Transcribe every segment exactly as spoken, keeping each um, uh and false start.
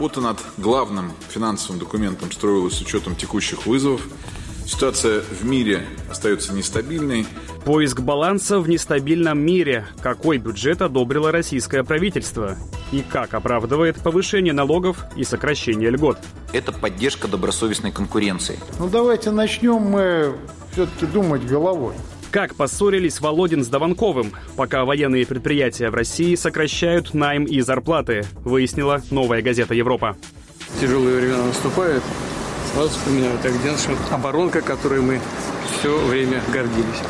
Работа над главным финансовым документом строилась с учетом текущих вызовов. Ситуация в мире остается нестабильной. Поиск баланса в нестабильном мире. Какой бюджет одобрило российское правительство? И как оправдывает повышение налогов и сокращение льгот? Это поддержка добросовестной конкуренции. Ну давайте начнем мы все-таки думать головой. Как поссорились Володин с Дованковым, пока военные предприятия в России сокращают найм и зарплаты, выяснила «Новая газета Европа». Тяжелые времена наступают. Сразу вспоминаю так Агденшин, оборонка, которой мы все время гордились.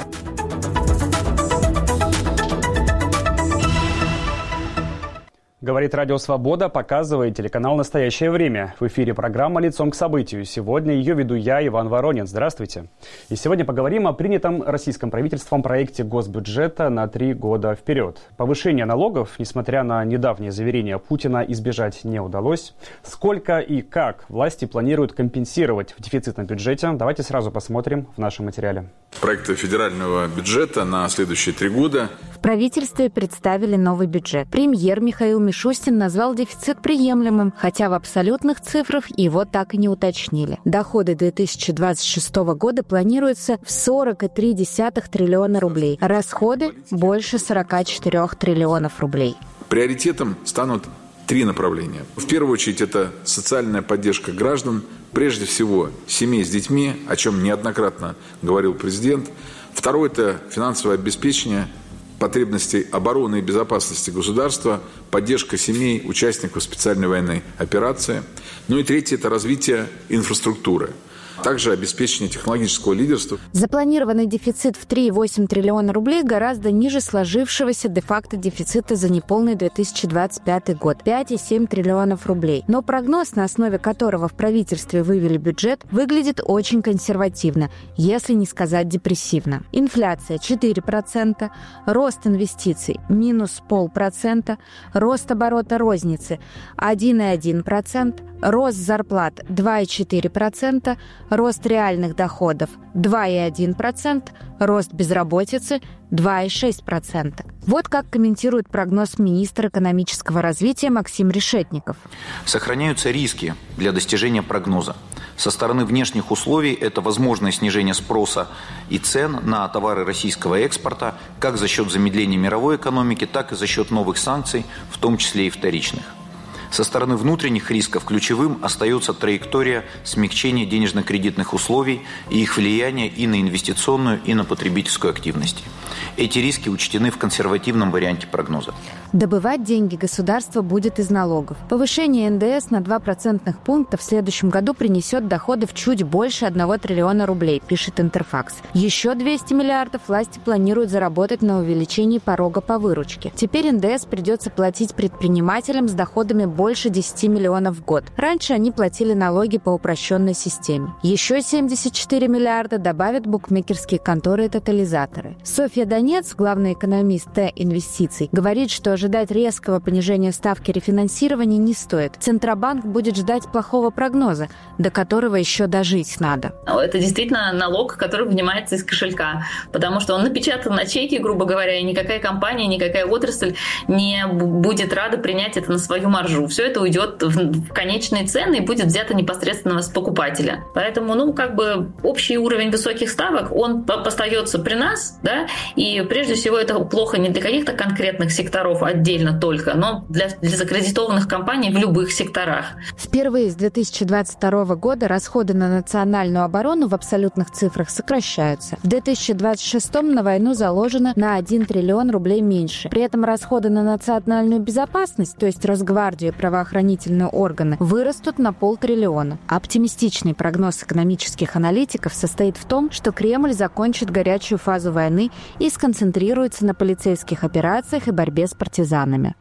Говорит Радио Свобода, показывает телеканал «Настоящее время». В эфире программа «Лицом к событию». Сегодня ее веду я, Иван Воронин. Здравствуйте. И сегодня поговорим о принятом российским правительством проекте госбюджета на три года вперед. Повышение налогов, несмотря на недавние заверения Путина, избежать не удалось. Сколько и как власти планируют компенсировать в дефицитном бюджете? Давайте сразу посмотрим в нашем материале. Проект федерального бюджета на следующие три года. В правительстве представили новый бюджет. Премьер Михаил Мишустин назвал дефицит приемлемым, хотя в абсолютных цифрах его так и не уточнили. Доходы две тысячи двадцать шестого года планируются в сорок целых три десятых триллиона рублей, расходы больше сорок четыре триллионов рублей. Приоритетом станут три направления. В первую очередь это социальная поддержка граждан, прежде всего семей с детьми, о чем неоднократно говорил президент. Второе – это финансовое обеспечение потребностей обороны и безопасности государства, поддержка семей участников специальной военной операции. Ну и третье – это развитие инфраструктуры. Также обеспечение технологического лидерства. Запланированный дефицит в три целых восемь десятых триллиона рублей гораздо ниже сложившегося де-факто дефицита за неполный две тысячи двадцать пятый год – пять целых семь десятых триллионов рублей. Но прогноз, на основе которого в правительстве вывели бюджет, выглядит очень консервативно, если не сказать депрессивно. Инфляция – четыре процента, рост инвестиций – минус полпроцента, рост оборота розницы – один целых один десятый процента, рост зарплат – два целых четыре десятых процента, рост реальных доходов – два целых один десятый процента, рост безработицы – два целых шесть десятых процента. Вот как комментирует прогноз министра экономического развития Максим Решетников. Сохраняются риски для достижения прогноза. Со стороны внешних условий это возможное снижение спроса и цен на товары российского экспорта как за счет замедления мировой экономики, так и за счет новых санкций, в том числе и вторичных. Со стороны внутренних рисков ключевым остается траектория смягчения денежно-кредитных условий и их влияния и на инвестиционную, и на потребительскую активность. Эти риски учтены в консервативном варианте прогноза. Добывать деньги государство будет из налогов. Повышение эн дэ эс на два процентных пункта в следующем году принесет доходы в чуть больше одного триллиона рублей, пишет Интерфакс. Еще двести миллиардов власти планируют заработать на увеличении порога по выручке. Теперь эн дэ эс придется платить предпринимателям с доходами больше десяти миллионов в год. Раньше они платили налоги по упрощенной системе. Еще семьдесят четыре миллиарда добавят букмекерские конторы и тотализаторы. Софья Донец, главный экономист Т-инвестиций, говорит, что ожидать резкого понижения ставки рефинансирования не стоит. Центробанк будет ждать плохого прогноза, до которого еще дожить надо. Это действительно налог, который вынимается из кошелька, потому что он напечатан на чеке, грубо говоря, и никакая компания, никакая отрасль не будет рада принять это на свою маржу. Все это уйдет в конечные цены и будет взято непосредственно с покупателя. Поэтому, ну, как бы общий уровень высоких ставок, он остается при нас, да, и прежде всего это плохо не для каких-то конкретных секторов отдельно только, но для, для закредитованных компаний в любых секторах. Впервые с две тысячи двадцать второго года расходы на национальную оборону в абсолютных цифрах сокращаются. В две тысячи двадцать шестом на войну заложено на один триллион рублей меньше. При этом расходы на национальную безопасность, то есть Росгвардию и правоохранительные органы, вырастут на полтриллиона. Оптимистичный прогноз экономических аналитиков состоит в том, что Кремль закончит горячую фазу войны и сконцентрируется на полицейских операциях и борьбе с партизанами.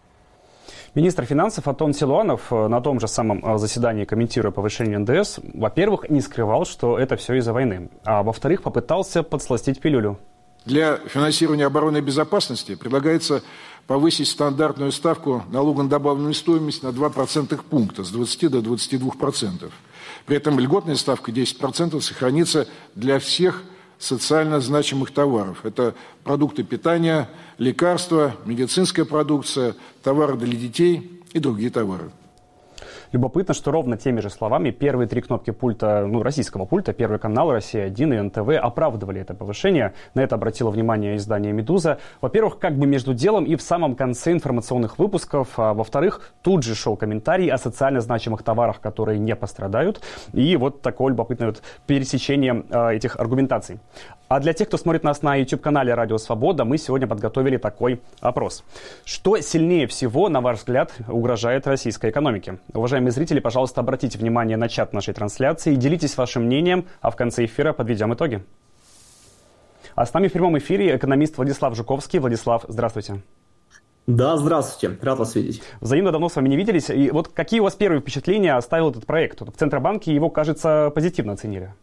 Министр финансов Антон Силуанов на том же самом заседании, комментируя повышение эн дэ эс, во-первых, не скрывал, что это все из-за войны, а во-вторых, попытался подсластить пилюлю. Для финансирования обороны и безопасности предлагается повысить стандартную ставку налога на добавленную стоимость на два процентных пункта, с двадцати до двадцати двух процентов. При этом льготная ставка десять процентов сохранится для всех социально значимых товаров. Это продукты питания, лекарства, медицинская продукция, товары для детей и другие товары. Любопытно, что ровно теми же словами первые три кнопки пульта, ну, российского пульта, Первый канал, Россия один и эн тэ вэ оправдывали это повышение. На это обратило внимание издание «Медуза». Во-первых, как бы между делом и в самом конце информационных выпусков. А во-вторых, тут же шел комментарий о социально значимых товарах, которые не пострадают. И вот такое любопытное вот пересечение э, этих аргументаций. А для тех, кто смотрит нас на YouTube-канале «Радио Свобода», мы сегодня подготовили такой опрос. Что сильнее всего, на ваш взгляд, угрожает российской экономике? Уважаемые зрители, пожалуйста, обратите внимание на чат нашей трансляции, делитесь вашим мнением, а в конце эфира подведем итоги. А с нами в прямом эфире экономист Владислав Жуковский. Владислав, здравствуйте. Да, здравствуйте. Рад вас видеть. Взаимно давно с вами не виделись. И вот какие у вас первые впечатления оставил этот проект? В Центробанке его, кажется, позитивно оценили.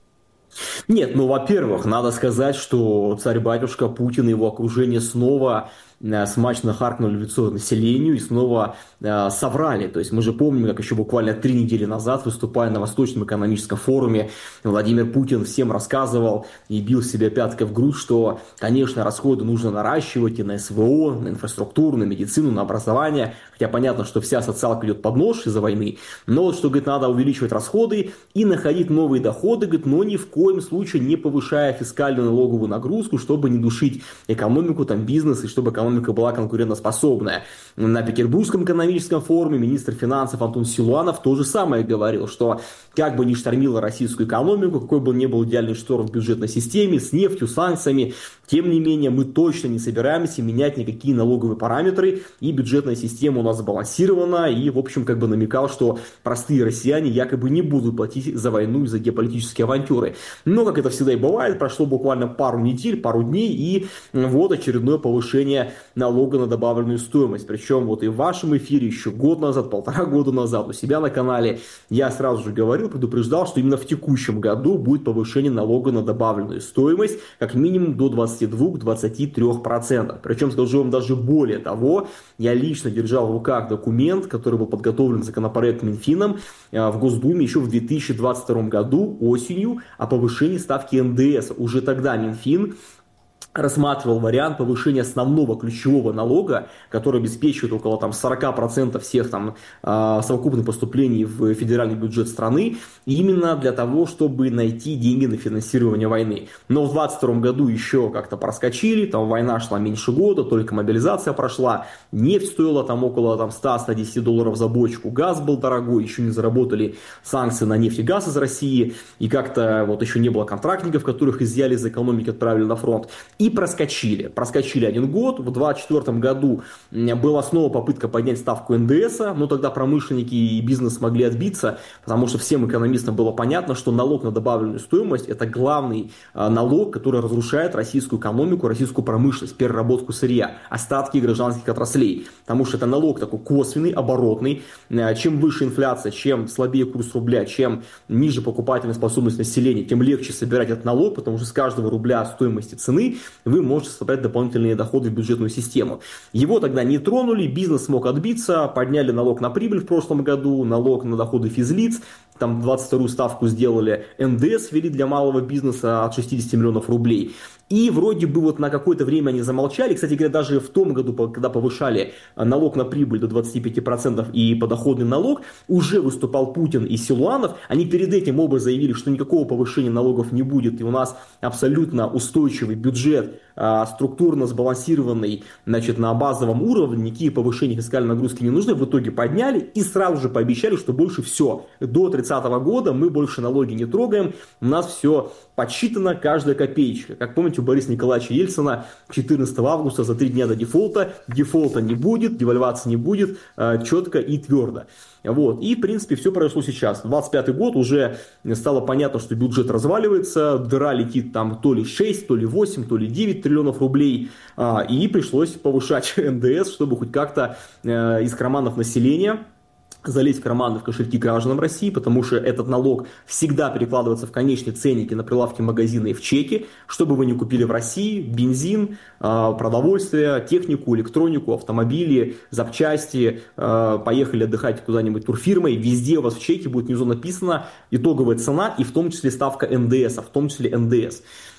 Нет, ну, во-первых, надо сказать, что царь-батюшка Путин и его окружение снова смачно харкнули в лицо населению и снова э, соврали. То есть мы же помним, как еще буквально три недели назад, выступая на Восточном экономическом форуме, Владимир Путин всем рассказывал и бил себя пяткой в грудь, что, конечно, расходы нужно наращивать и на эс вэ о, на инфраструктуру, на медицину, на образование. Хотя понятно, что вся социалка идет под нож из-за войны. Но вот что, говорит, надо увеличивать расходы и находить новые доходы, говорит, но ни в коем случае не повышая фискальную налоговую нагрузку, чтобы не душить экономику, там, бизнес, и чтобы экономика экономика была конкурентоспособная. На Петербургском экономическом форуме министр финансов Антон Силуанов то же самое говорил, что как бы ни штормило российскую экономику, какой бы ни был идеальный шторм в бюджетной системе, с нефтью, санкциями, тем не менее мы точно не собираемся менять никакие налоговые параметры, и бюджетная система у нас сбалансирована, и в общем как бы намекал, что простые россияне якобы не будут платить за войну и за геополитические авантюры. Но, как это всегда и бывает, прошло буквально пару недель, пару дней, и вот очередное повышение налога на добавленную стоимость. Причем вот и в вашем эфире еще год назад, полтора года назад у себя на канале я сразу же говорил, предупреждал, что именно в текущем году будет повышение налога на добавленную стоимость как минимум до двадцати двух — двадцати трёх процентов. Причем скажу вам даже более того, я лично держал в руках документ, который был подготовлен законопроект Минфином в Госдуме еще в две тысячи двадцать втором году осенью о повышении ставки эн дэ эс. Уже тогда Минфин рассматривал вариант повышения основного ключевого налога, который обеспечивает около там, сорок процентов всех там, э, совокупных поступлений в федеральный бюджет страны, именно для того, чтобы найти деньги на финансирование войны. Но в двадцать втором году еще как-то проскочили, там война шла меньше года, только мобилизация прошла, нефть стоила там, около там, сто — сто десять долларов за бочку, газ был дорогой, еще не заработали санкции на нефть и газ из России, и как-то вот еще не было контрактников, которых изъяли из экономики, отправили на фронт. И проскочили. Проскочили один год. В двадцать четвёртом году была снова попытка поднять ставку эн дэ эс, но тогда промышленники и бизнес смогли отбиться, потому что всем экономистам было понятно, что налог на добавленную стоимость – это главный налог, который разрушает российскую экономику, российскую промышленность, переработку сырья, остатки гражданских отраслей. Потому что это налог такой косвенный, оборотный. Чем выше инфляция, чем слабее курс рубля, чем ниже покупательная способность населения, тем легче собирать этот налог, потому что с каждого рубля стоимости цены вы можете собрать дополнительные доходы в бюджетную систему. Его тогда не тронули, бизнес смог отбиться, подняли налог на прибыль в прошлом году, налог на доходы физлиц, там двадцать вторую ставку сделали, эн дэ эс ввели для малого бизнеса от шестидесяти миллионов рублей. И вроде бы вот на какое-то время они замолчали. Кстати говоря, даже в том году, когда повышали налог на прибыль до двадцати пяти процентов и подоходный налог, уже выступал Путин и Силуанов. Они перед этим оба заявили, что никакого повышения налогов не будет. И у нас абсолютно устойчивый бюджет, структурно сбалансированный, значит, на базовом уровне. Никакие повышения фискальной нагрузки не нужны. В итоге подняли и сразу же пообещали, что больше все. До тридцатого года мы больше налоги не трогаем. У нас все подсчитано, каждая копеечка. Как помните, у Бориса Николаевича Ельцина четырнадцатого августа за три дня до дефолта. Дефолта не будет, девальвации не будет, четко и твердо. Вот. И, в принципе, все произошло сейчас. двадцать пятый год, уже стало понятно, что бюджет разваливается, дыра летит там то ли шесть, то ли восемь, то ли девять триллионов рублей. И пришлось повышать эн дэ эс, чтобы хоть как-то из карманов населения залезть в карманы, в кошельки гражданам России, потому что этот налог всегда перекладывается в конечные ценники на прилавке магазина и в чеки, чтобы вы не купили в России бензин, продовольствие, технику, электронику, автомобили, запчасти, поехали отдыхать куда-нибудь турфирмой, везде у вас в чеке будет внизу написано итоговая цена и в том числе ставка эн дэ эс, в том числе эн дэ эс.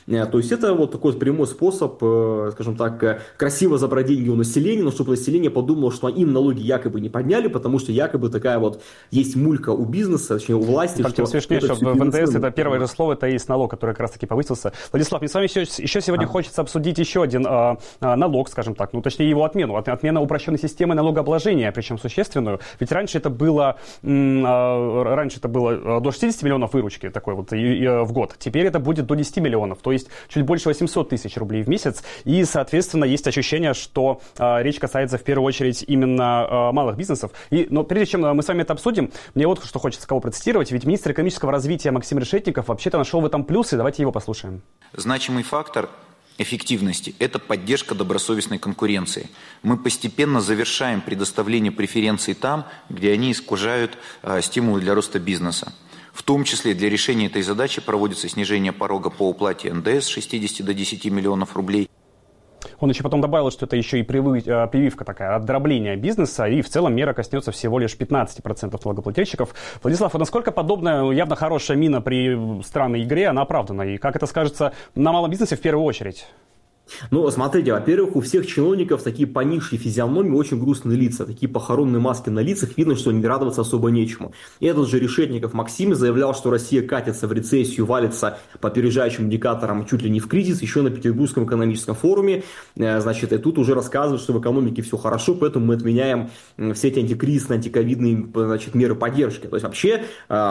То есть это вот такой прямой способ, скажем так, красиво забрать деньги у населения, но чтобы население подумало, что им налоги якобы не подняли, потому что якобы такая вот есть мулька у бизнеса, точнее у власти. Там что смешнее, что в эн дэ эс это первое же слово, это и есть налог, который как раз таки повысился. Владислав, мне с вами еще, еще сегодня а. хочется обсудить еще один а, а, налог, скажем так, ну точнее его отмену, отмена упрощенной системы налогообложения, причем существенную. Ведь раньше это было, м, а, раньше это было до шестидесяти миллионов выручки такой вот и, и, в год. Теперь это будет до десяти миллионов, то есть чуть больше восемьсот тысяч рублей в месяц. И, соответственно, есть ощущение, что а, речь касается в первую очередь именно а, малых бизнесов. И, но прежде чем мы с вами это обсудим, мне вот что хочется кого процитировать. Ведь министр экономического развития Максим Решетников вообще-то нашел в этом плюсы. Давайте его послушаем. Значимый фактор эффективности – это поддержка добросовестной конкуренции. Мы постепенно завершаем предоставление преференций там, где они искажают э, стимулы для роста бизнеса. В том числе для решения этой задачи проводится снижение порога по уплате эн дэ эс с шестидесяти до десяти миллионов рублей. Он еще потом добавил, что это еще и прививка такая, отдробление бизнеса, и в целом мера коснется всего лишь пятнадцати процентов налогоплательщиков. Владислав, а насколько подобная явно хорошая мина при странной игре, она оправдана? И как это скажется на малом бизнесе в первую очередь? Ну, смотрите, во-первых, у всех чиновников такие поникшие физиономии, очень грустные лица, такие похоронные маски на лицах, видно, что не радоваться особо нечему. И этот же Решетников Максим заявлял, что Россия катится в рецессию, валится по опережающим индикаторам чуть ли не в кризис, еще на Петербургском экономическом форуме, значит, и тут уже рассказывают, что в экономике все хорошо, поэтому мы отменяем все эти антикризисные, антиковидные, значит, меры поддержки. То есть вообще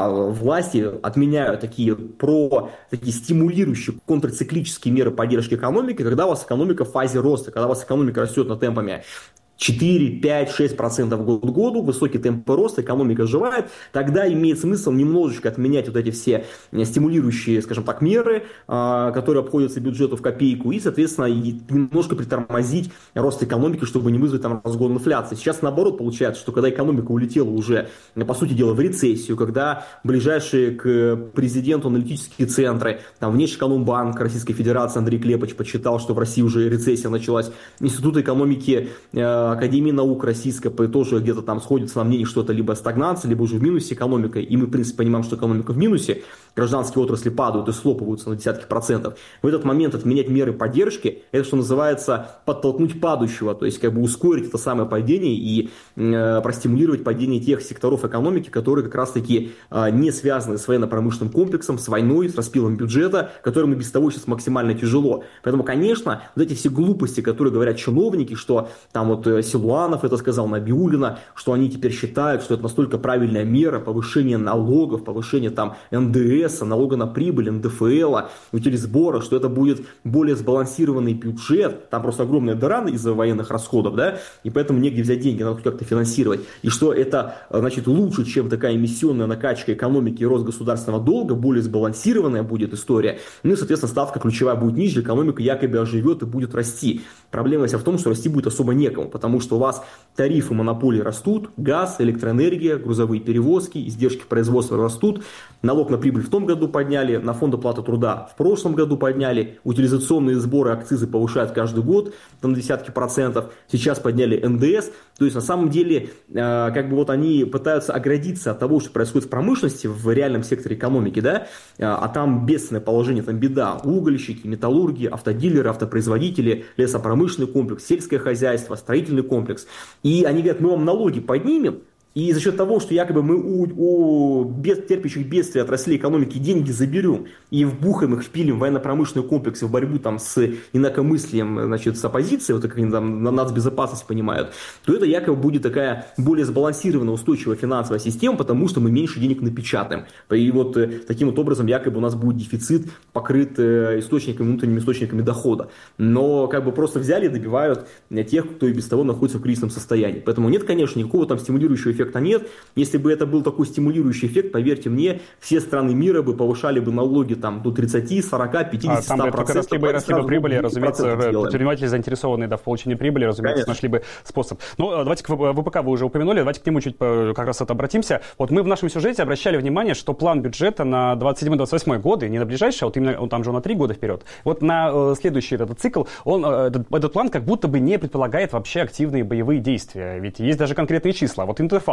власти отменяют такие про, такие стимулирующие контрциклические меры поддержки экономики, когда у вас экономика в фазе роста, когда у вас экономика растет на темпами четыре, пять, шесть процентов год к году, высокий темп роста, экономика оживает, тогда имеет смысл немножечко отменять вот эти все стимулирующие, скажем так, меры, которые обходятся бюджету в копейку, и, соответственно, немножко притормозить рост экономики, чтобы не вызвать там разгон инфляции. Сейчас, наоборот, получается, что когда экономика улетела уже, по сути дела, в рецессию, когда ближайшие к президенту аналитические центры, там, Внешэкономбанк Российской Федерации Андрей Клепыч подсчитал, что в России уже рецессия началась, Институт экономики Академия наук российская тоже где-то там сходится на мнении, что это либо стагнация, либо уже в минусе экономика, и мы, в принципе, понимаем, что экономика в минусе, гражданские отрасли падают и слопываются на десятки процентов. В этот момент отменять меры поддержки, это, что называется, подтолкнуть падающего, то есть как бы ускорить это самое падение и э, простимулировать падение тех секторов экономики, которые как раз-таки э, не связаны с военно-промышленным комплексом, с войной, с распилом бюджета, которым и без того сейчас максимально тяжело. Поэтому, конечно, вот эти все глупости, которые говорят чиновники, что там вот Силуанов это сказал, Набиуллина, что они теперь считают, что это настолько правильная мера повышения налогов, повышения там эн дэ эс, налога на прибыль, эн дэ эф эл, утилизбора, что это будет более сбалансированный бюджет, там просто огромная дыра из-за военных расходов, да, и поэтому негде взять деньги, надо как-то финансировать, и что это, значит, лучше, чем такая эмиссионная накачка экономики и рост государственного долга, более сбалансированная будет история, ну и, соответственно, ставка ключевая будет ниже, экономика якобы оживет и будет расти. Проблема вся в том, что расти будет особо некому, потому что у вас тарифы монополии растут, газ, электроэнергия, грузовые перевозки, издержки производства растут, налог на прибыль в том году подняли, на фонд оплаты труда в прошлом году подняли, утилизационные сборы, акцизы повышают каждый год там, на десятки процентов, сейчас подняли эн дэ эс, то есть на самом деле э, как бы вот они пытаются оградиться от того, что происходит в промышленности, в реальном секторе экономики, да, э, а там бедственное положение, там беда, угольщики, металлурги, автодилеры, автопроизводители, лесопромышленный комплекс, сельское хозяйство, строительный комплекс. И они говорят, мы вам налоги поднимем, и за счет того, что якобы мы у, у без, терпящих бедствий отраслей экономики деньги заберем и вбухаем их, впилим в военно-промышленный комплекс в борьбу там, с инакомыслием, значит, с оппозицией, вот как они там на нацбезопасность понимают, то это якобы будет такая более сбалансированная, устойчивая финансовая система, потому что мы меньше денег напечатаем. И вот таким вот образом якобы у нас будет дефицит покрыт источниками, внутренними источниками дохода. Но как бы просто взяли и добивают тех, кто и без того находится в кризисном состоянии. Поэтому нет, конечно, никакого там стимулирующего эффекта нет. Если бы это был такой стимулирующий эффект, поверьте мне, все страны мира бы повышали бы налоги там до тридцати, сорока, пятидесяти, ста процентов. А там бы только росли бы, росли бы прибыли, разумеется, предприниматели заинтересованные да, в получении прибыли, разумеется, конечно, нашли бы способ. Ну, давайте к вэ пэ ка вы уже упомянули, давайте к нему чуть как раз это обратимся. Вот мы в нашем сюжете обращали внимание, что план бюджета на двадцать седьмой - двадцать восьмой годы, не на ближайшие, а вот именно он там же на три года вперед. Вот на э, следующий этот цикл, он, э, этот, этот план как будто бы не предполагает вообще активные боевые действия. Ведь есть даже конкретные числа. Вот Интерфакс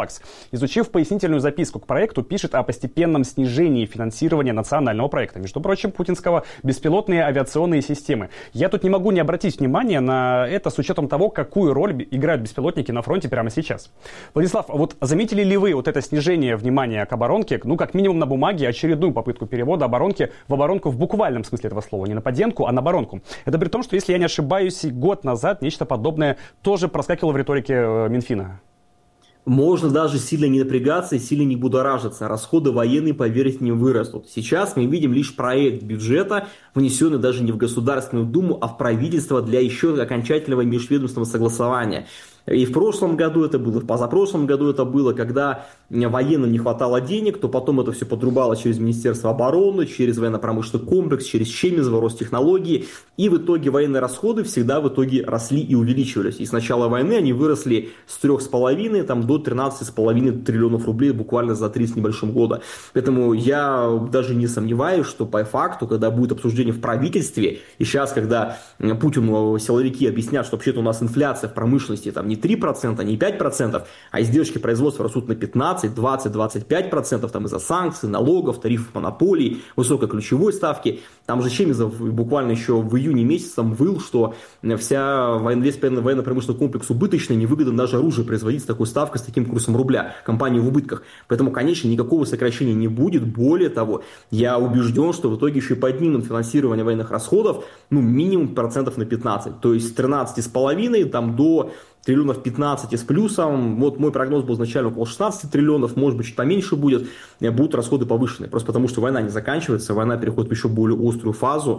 «Релакс», изучив пояснительную записку к проекту, пишет о постепенном снижении финансирования национального проекта. Между прочим, путинского беспилотные авиационные системы. Я тут не могу не обратить внимание на это с учетом того, какую роль играют беспилотники на фронте прямо сейчас. Владислав, вот заметили ли вы вот это снижение внимания к оборонке, ну, как минимум на бумаге, очередную попытку перевода оборонки в оборонку в буквальном смысле этого слова, не на поденку, а на оборонку? Это при том, что, если я не ошибаюсь, год назад нечто подобное тоже проскакивало в риторике Минфина. Можно даже сильно не напрягаться и сильно не будоражиться. Расходы военные, поверьте, не вырастут. Сейчас мы видим лишь проект бюджета, внесенный даже не в Государственную Думу, а в правительство для еще окончательного межведомственного согласования. И в прошлом году это было, в позапрошлом году это было, когда военным не хватало денег, то потом это все подрубало через Министерство обороны, через военно-промышленный комплекс, через Чемизово, Ростехнологии. И в итоге военные расходы всегда в итоге росли и увеличивались. И с начала войны они выросли с трёх с половиной там, до тринадцати с половиной триллионов рублей буквально за три с небольшим года. Поэтому я даже не сомневаюсь, что по факту, когда будет обсуждение в правительстве, и сейчас, когда Путину силовики объяснят, что вообще-то у нас инфляция в промышленности там не три процента, не пять процентов, а издержки производства растут на пятнадцать, двадцать, двадцать пять процентов там из-за санкций, налогов, тарифов монополий, высокой ключевой ставки. Там же Чемизов буквально еще в июне месяце выл, что вся весь военно-промышленный комплекс убыточный, невыгодно даже оружие производить с такой ставкой, с таким курсом рубля. Компания в убытках. Поэтому, конечно, никакого сокращения не будет. Более того, я убежден, что в итоге еще и поднимут финансирование военных расходов, ну, минимум процентов на пятнадцать. То есть с тринадцати с половиной там до триллионов пятнадцати с плюсом. Вот мой прогноз был изначально около шестнадцати триллионов, может быть, чуть поменьше будет. Будут расходы повышены. Просто потому, что война не заканчивается, война переходит в еще более острую фазу,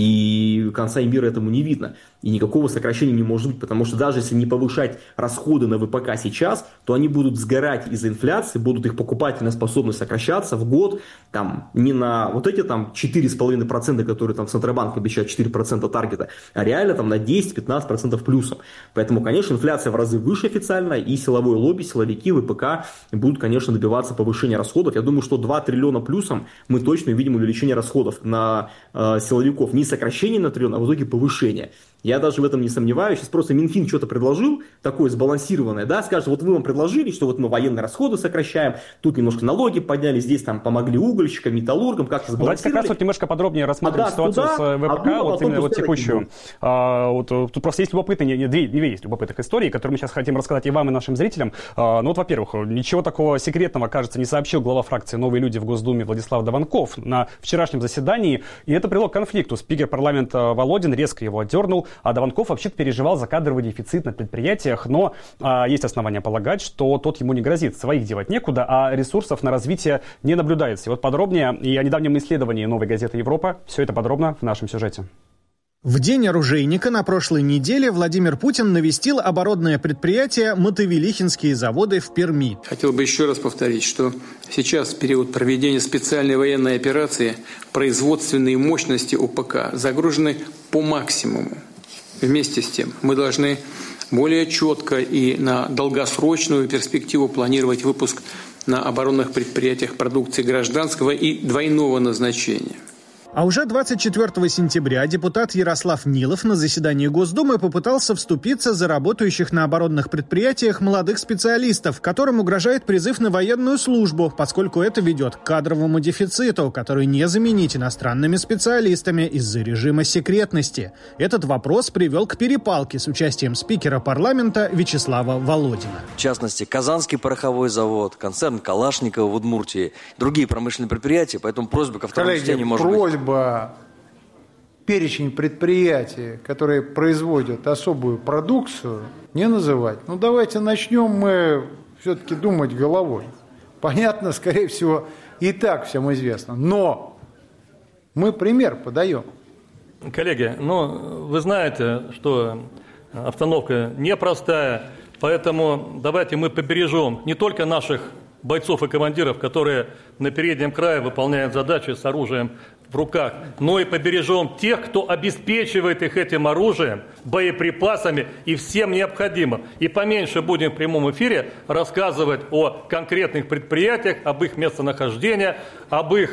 и конца и мира этому не видно. И никакого сокращения не может быть, потому что даже если не повышать расходы на ВПК сейчас, то они будут сгорать из-за инфляции, будут их покупательная способность сокращаться в год там, не на вот эти там четыре с половиной процента, которые там Центробанк обещает четыре процента таргета, а реально там на десять-пятнадцать процентов плюсом. Поэтому, конечно, инфляция в разы выше официально, и силовое лобби, силовики, ВПК будут, конечно, добиваться повышения расходов. Я думаю, что два триллиона плюсом мы точно увидим увеличение расходов на э, силовиков. Не сокращение на триллион, а в итоге повышение. Я даже в этом не сомневаюсь. Сейчас просто Минфин что-то предложил, такое сбалансированное, да, скажет, вот вы вам предложили, что вот мы военные расходы сокращаем, тут немножко налоги подняли, здесь там помогли угольщикам, металлургам, как-то сбалансировали. Давайте как раз вот немножко подробнее рассмотрим а ситуацию туда, с ВПК, а вот именно вот текущую. А, вот, тут просто есть любопытные, не, две, две есть любопытных истории, которые мы сейчас хотим рассказать и вам, и нашим зрителям. А, ну вот, во-первых, ничего такого секретного, кажется, не сообщил глава фракции «Новые люди» в Госдуме Владислав Даванков на вчерашнем заседании, и это привело к конфликту. Спикер парламента Володин резко его отдернул, а Даванков вообще переживал за кадровый дефицит на предприятиях, но а, есть основания полагать, что тот ему не грозит. Своих девать некуда, а ресурсов на развитие не наблюдается. И вот подробнее и о недавнем исследовании «Новой газеты Европа». Все это подробно в нашем сюжете. В день оружейника на прошлой неделе Владимир Путин навестил оборонное предприятие «Мотовилихинские заводы» в Перми. Хотел бы еще раз повторить, что сейчас, в период проведения специальной военной операции, производственные мощности ОПК загружены по максимуму. Вместе с тем мы должны более четко и на долгосрочную перспективу планировать выпуск на оборонных предприятиях продукции гражданского и двойного назначения. А уже двадцать четвёртого сентября депутат Ярослав Нилов на заседании Госдумы попытался вступиться за работающих на оборонных предприятиях молодых специалистов, которым угрожает призыв на военную службу, поскольку это ведет к кадровому дефициту, который не заменить иностранными специалистами из-за режима секретности. Этот вопрос привел к перепалке с участием спикера парламента Вячеслава Володина. В частности, Казанский пороховой завод, концерн Калашникова в Удмуртии, другие промышленные предприятия, поэтому просьба ко второму чтению может быть... перечень предприятий, которые производят особую продукцию, не называть. Ну, давайте начнем мы все-таки думать головой. Понятно, скорее всего, и так всем известно. Но мы пример подаем. Коллеги, ну, вы знаете, что обстановка непростая, поэтому давайте мы побережем не только наших бойцов и командиров, которые на переднем крае выполняют задачи с оружием в руках, но и побережем тех, кто обеспечивает их этим оружием, боеприпасами и всем необходимым. И поменьше будем в прямом эфире рассказывать о конкретных предприятиях, об их местонахождении, об их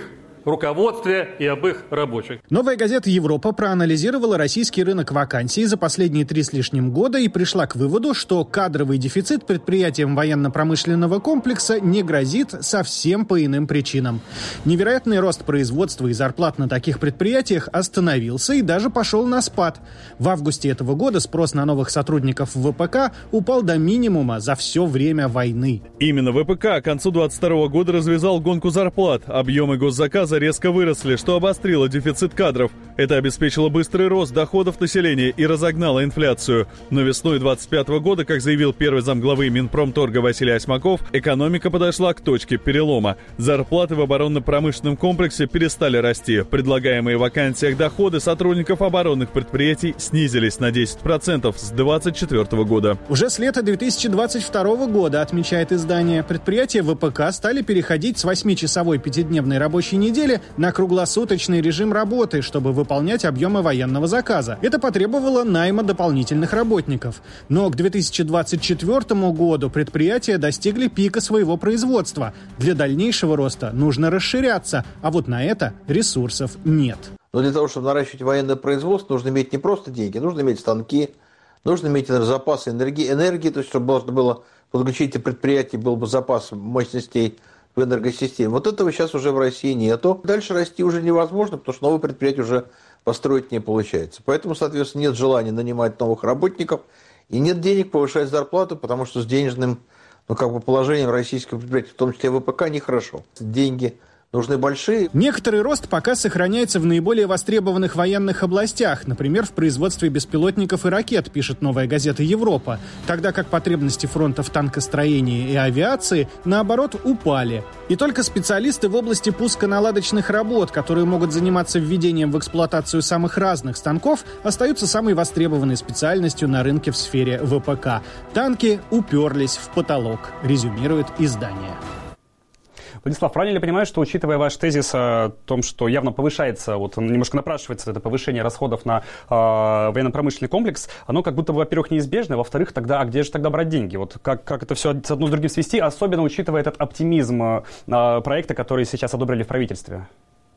руководстве и об их рабочих. Новая газета «Европа» проанализировала российский рынок вакансий за последние три с лишним года и пришла к выводу, что кадровый дефицит предприятиям военно-промышленного комплекса не грозит совсем по иным причинам. Невероятный рост производства и зарплат на таких предприятиях остановился и даже пошел на спад. В августе этого года спрос на новых сотрудников в ВПК упал до минимума за все время войны. Именно ВПК к концу двадцать второго года развязал гонку зарплат. Объемы госзаказа резко выросли, что обострило дефицит кадров. Это обеспечило быстрый рост доходов населения и разогнало инфляцию. Но весной двадцать пятого года, как заявил первый замглавы Минпромторга Василий Осьмаков, экономика подошла к точке перелома. Зарплаты в оборонно-промышленном комплексе перестали расти. Предлагаемые в вакансиях доходы сотрудников оборонных предприятий снизились на десять процентов с двадцать четвёртого года. Уже с лета две тысячи двадцать второго года, отмечает издание, предприятия ВПК стали переходить с восьмичасовой пятидневной рабочей недели на круглосуточный режим работы, чтобы выполнять объемы военного заказа. Это потребовало найма дополнительных работников. Но к две тысячи двадцать четвёртому году предприятия достигли пика своего производства. Для дальнейшего роста нужно расширяться, а вот на это ресурсов нет. Но для того, чтобы наращивать военное производство, нужно иметь не просто деньги, нужно иметь станки, нужно иметь запасы энергии, энергии, то есть чтобы можно было подключить эти предприятия, был бы запас мощностей в энергосистеме. Вот этого сейчас уже в России нету. Дальше расти уже невозможно, потому что новые предприятия уже построить не получается. Поэтому, соответственно, нет желания нанимать новых работников и нет денег повышать зарплату, потому что с денежным, ну, как бы положением российского предприятия, в том числе ВПК, нехорошо. Деньги нужны большие. Некоторый рост пока сохраняется в наиболее востребованных военных областях, например, в производстве беспилотников и ракет, пишет новая газета «Европа», тогда как потребности фронта в танкостроении и авиации, наоборот, упали. И только специалисты в области пусконаладочных работ, которые могут заниматься введением в эксплуатацию самых разных станков, остаются самой востребованной специальностью на рынке в сфере ВПК. Танки уперлись в потолок, резюмирует издание. Владислав, правильно ли понимаю, что, учитывая ваш тезис о том, что явно повышается, вот немножко напрашивается это повышение расходов на э, военно-промышленный комплекс, оно как будто, во-первых, неизбежно, во-вторых, тогда, а где же тогда брать деньги? Вот как, как это все с одно с другим свести, особенно учитывая этот оптимизм э, проекта, который сейчас одобрили в правительстве?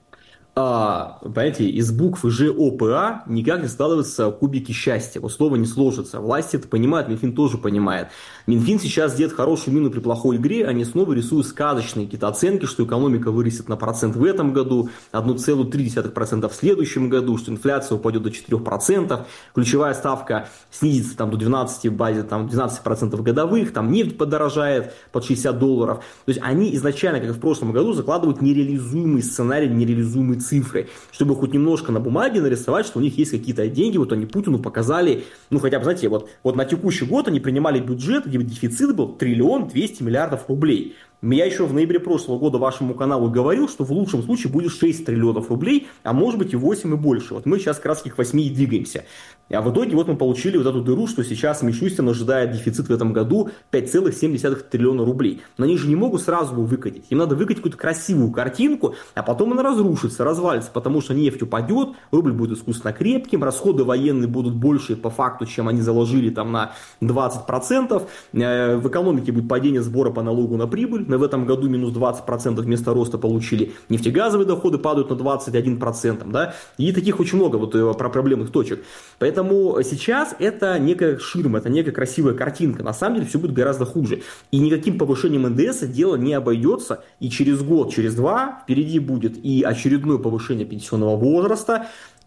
А, понимаете, из букв ЖОПА никак не складываются кубики счастья. Вот слово не сложится. Власти это понимают, Минфин тоже понимает. Минфин сейчас делает хорошую мину при плохой игре, они снова рисуют сказочные какие-то оценки, что экономика вырастет на процент в этом году, одна целая три десятых процента в следующем году, что инфляция упадет до четырех процентов, ключевая ставка снизится там, до двенадцати, базе там, двенадцать процентов годовых, там нефть подорожает под шестьдесят долларов. То есть они изначально, как и в прошлом году, закладывают нереализуемый сценарий, нереализуемые цифры, чтобы хоть немножко на бумаге нарисовать, что у них есть какие-то деньги, вот они Путину показали, ну хотя бы, знаете, вот, вот на текущий год они принимали бюджет, где дефицит был триллион двести миллиардов рублей. Я еще в ноябре прошлого года вашему каналу говорил, что в лучшем случае будет шесть триллионов рублей, а может быть и восемь и больше. Вот мы сейчас как раз к восьми и двигаемся. А в итоге вот мы получили вот эту дыру, что сейчас Мишустин ожидает дефицит в этом году пять целых семь десятых триллиона рублей. Но они же не могут сразу его выкатить. Им надо выкатить какую-то красивую картинку, а потом она разрушится, развалится, потому что нефть упадет, рубль будет искусственно крепким, расходы военные будут больше по факту, чем они заложили там на двадцать процентов. В экономике будет падение сбора по налогу на прибыль. Мы в этом году минус двадцать процентов вместо роста получили. Нефтегазовые доходы падают на двадцать один процент. Да? И таких очень много вот, про проблемных точек. Поэтому сейчас это некая ширма, это некая красивая картинка. На самом деле все будет гораздо хуже. И никаким повышением эн дэ эса дело не обойдется. И через год, через два впереди будет и очередное повышение пенсионного возраста,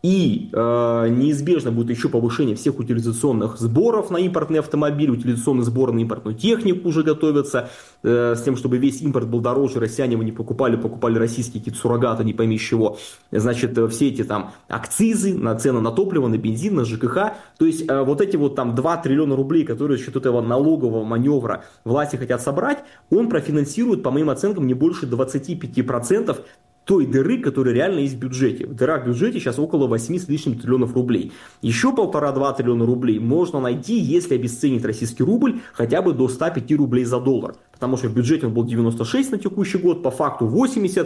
и э, неизбежно будет еще повышение всех утилизационных сборов на импортные автомобили, утилизационные сборы на импортную технику уже готовятся, э, с тем, чтобы весь импорт был дороже, россияне его не покупали, покупали российские какие-то суррогаты, не пойми с чего. Значит, все эти там акцизы на цены на топливо, на бензин, на ЖКХ. То есть, э, вот эти вот там два триллиона рублей, которые за счет этого налогового маневра власти хотят собрать, он профинансирует, по моим оценкам, не больше двадцати пяти процентов той дыры, которая реально есть в бюджете. Дыра в бюджете сейчас около восьми с лишним триллионов рублей. Еще полтора-два триллиона рублей можно найти, если обесценить российский рубль хотя бы до ста пяти рублей за доллар. Потому что в бюджете он был девяносто шесть на текущий год, по факту восемьдесят.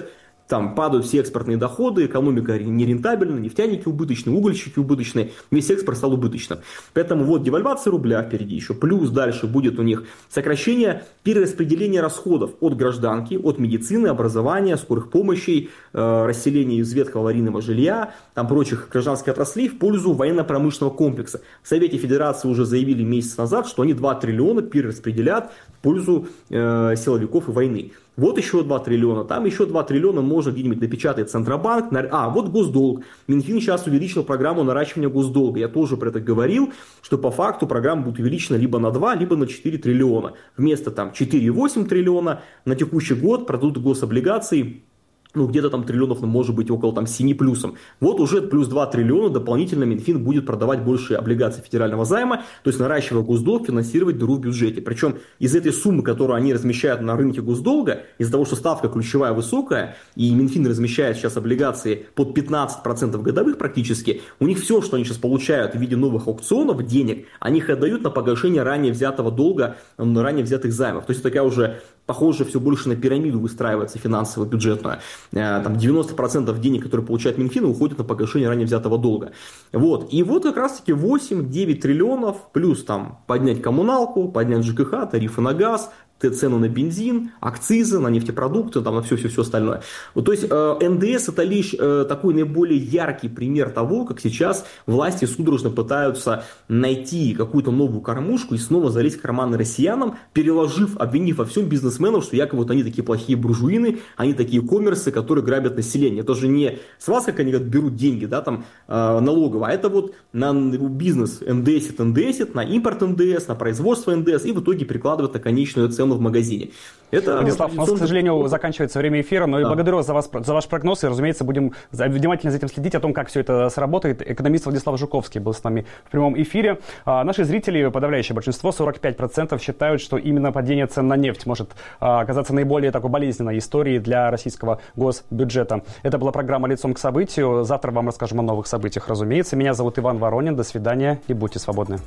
там падают все экспортные доходы, экономика нерентабельна, нефтяники убыточные, угольщики убыточные, весь экспорт стал убыточным. Поэтому вот девальвация рубля впереди еще, плюс дальше будет у них сокращение перераспределения расходов от гражданки, от медицины, образования, скорых помощей, э, расселения из ветхого аварийного жилья, там прочих гражданских отраслей в пользу военно-промышленного комплекса. В Совете Федерации уже заявили месяц назад, что они два триллиона перераспределят в пользу э, силовиков и войны. Вот еще два триллиона, там еще два триллиона можно где-нибудь напечатать Центробанк. А, вот госдолг. Минфин сейчас увеличил программу наращивания госдолга. Я тоже про это говорил, что по факту программа будет увеличена либо на два, либо на четыре триллиона. Вместо там четыре и восемь триллиона на текущий год продадут гособлигации, ну, где-то там триллионов, ну, может быть, около там семи плюсом. Вот уже плюс два триллиона дополнительно Минфин будет продавать больше облигаций федерального займа, то есть наращивая госдолг, финансировать дыру в бюджете. Причем из этой суммы, которую они размещают на рынке госдолга, из-за того, что ставка ключевая высокая, и Минфин размещает сейчас облигации под пятнадцать процентов годовых практически, у них все, что они сейчас получают в виде новых аукционов, денег, они их отдают на погашение ранее взятого долга, ранее взятых займов. То есть такая уже, похоже, все больше на пирамиду выстраивается финансово-бюджетная. Там девяносто процентов денег, которые получает Минфин, уходят на погашение ранее взятого долга. Вот. И вот как раз таки восемь-девять триллионов, плюс там поднять коммуналку, поднять ЖКХ, тарифы на газ, цену на бензин, акцизы на нефтепродукты, там, на все-все-все остальное. Вот, то есть э, эн дэ эс это лишь э, такой наиболее яркий пример того, как сейчас власти судорожно пытаются найти какую-то новую кормушку и снова залезть в карманы россиянам, переложив, обвинив во всем бизнесменов, что якобы вот они такие плохие буржуины, они такие коммерсы, которые грабят население. Это же не с вас, как они как берут деньги, да, там, э, налогово, а это вот на бизнес эн дэ эс, эн дэ эс, на импорт эн дэ эс, на производство эн дэ эс и в итоге прикладывают на конечную цену в магазине. Это Владислав, у нас, к сожалению, заканчивается время эфира, но да. и благодарю вас за, вас за ваш прогноз, и, разумеется, будем внимательно за этим следить, о том, как все это сработает. Экономист Владислав Жуковский был с нами в прямом эфире. А наши зрители, подавляющее большинство, сорок пять процентов, считают, что именно падение цен на нефть может а, оказаться наиболее такой болезненной историей для российского госбюджета. Это была программа «Лицом к событию». Завтра вам расскажем о новых событиях, разумеется. Меня зовут Иван Воронин. До свидания и будьте свободны.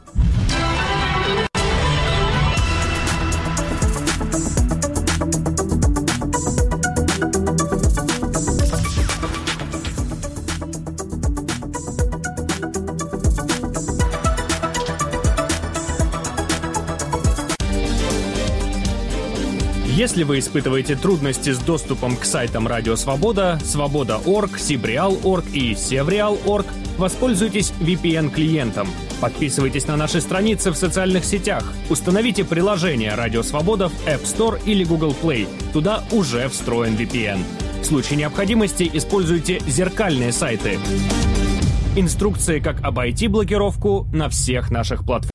Если вы испытываете трудности с доступом к сайтам Радио Свобода, Свобода точка орг, Сибреал точка орг и Севреал точка орг, воспользуйтесь ви пи эн-клиентом. Подписывайтесь на наши страницы в социальных сетях. Установите приложение Радио Свобода в App Store или Google Play. Туда уже встроен ви пи эн. В случае необходимости используйте зеркальные сайты. Инструкции, как обойти блокировку, на всех наших платформах.